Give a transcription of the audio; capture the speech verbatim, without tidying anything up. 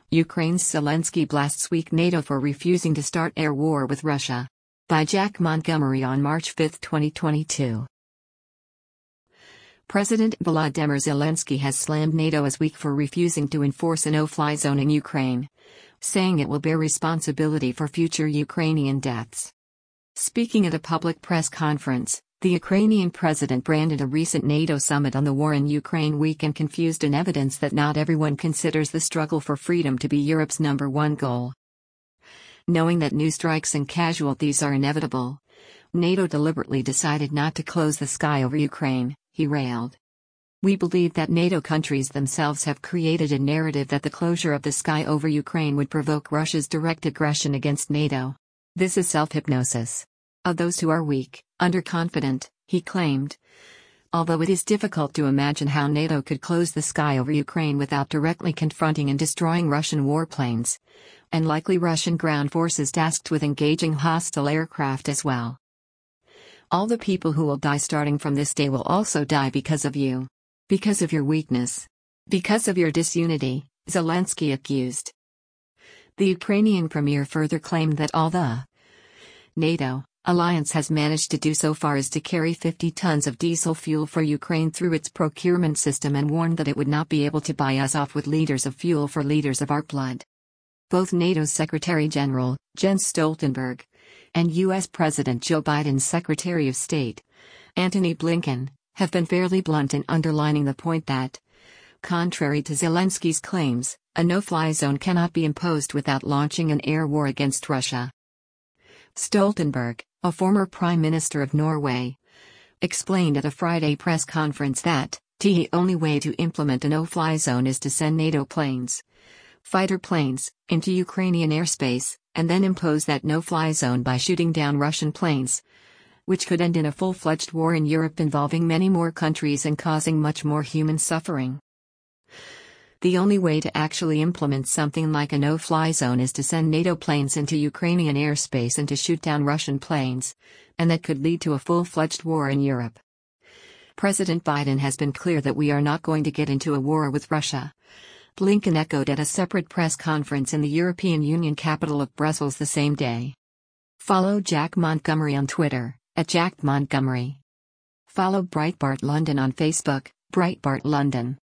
Ukraine's Zelensky blasts weak NATO for refusing to start air war with Russia. By Jack Montgomery on March fifth, twenty twenty-two. President Volodymyr Zelensky has slammed NATO as weak for refusing to enforce a no-fly zone in Ukraine, saying it will bear responsibility for future Ukrainian deaths. Speaking at a public press conference, the Ukrainian president branded a recent NATO summit on the war in Ukraine weak and confused in evidence that not everyone considers the struggle for freedom to be Europe's number one goal. Knowing that new strikes and casualties are inevitable, NATO deliberately decided not to close the sky over Ukraine, he railed. We believe that NATO countries themselves have created a narrative that the closure of the sky over Ukraine would provoke Russia's direct aggression against NATO. This is self-hypnosis of those who are weak, underconfident, he claimed. Although it is difficult to imagine how NATO could close the sky over Ukraine without directly confronting and destroying Russian warplanes, and likely Russian ground forces tasked with engaging hostile aircraft as well. All the people who will die starting from this day will also die because of you. Because of your weakness. Because of your disunity, Zelensky accused. The Ukrainian premier further claimed that all the NATO alliance has managed to do so far is to carry fifty tons of diesel fuel for Ukraine through its procurement system and warned that it would not be able to buy us off with liters of fuel for liters of our blood. Both NATO's Secretary General, Jens Stoltenberg, and U S President Joe Biden's Secretary of State, Antony Blinken, have been fairly blunt in underlining the point that, contrary to Zelensky's claims, a no-fly zone cannot be imposed without launching an air war against Russia. Stoltenberg, a former Prime Minister of Norway, explained at a Friday press conference that the only way to implement a no-fly zone is to send NATO planes, fighter planes, into Ukrainian airspace, and then impose that no-fly zone by shooting down Russian planes, which could end in a full-fledged war in Europe involving many more countries and causing much more human suffering. The only way to actually implement something like a no-fly zone is to send NATO planes into Ukrainian airspace and to shoot down Russian planes, and that could lead to a full-fledged war in Europe. President Biden has been clear that we are not going to get into a war with Russia, Blinken echoed at a separate press conference in the European Union capital of Brussels the same day. Follow Jack Montgomery on Twitter, at Jack Montgomery. Follow Breitbart London on Facebook, Breitbart London.